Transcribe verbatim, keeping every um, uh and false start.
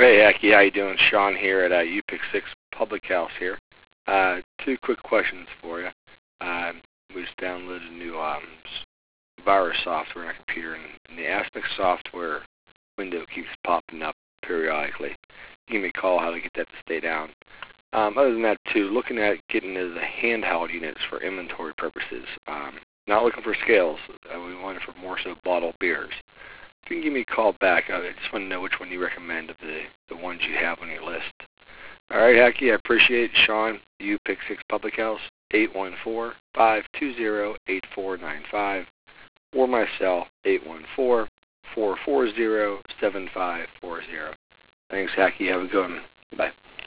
Hey, Aki, how you doing? Sean here at uh, U Pick six Public House here. Uh, two quick questions for you. Uh, we just downloaded a new um, virus software on our computer, and, and the Aspect software window keeps popping up periodically. Give me a call how to get that to stay down. Um, other than that, too, looking at getting into the handheld units for inventory purposes. Um, not looking for scales. Uh, we want it for more so bottled beers. If you can give me a call back, I just want to know which one you recommend of the, the ones you have on your list. All right, Hacky, I appreciate it. Sean, U Pick six Public House, eight one four, five two zero, eight four nine five, or my cell, eight one four, four four zero, seven five four zero. Thanks, Hacky. Have a good one. Bye.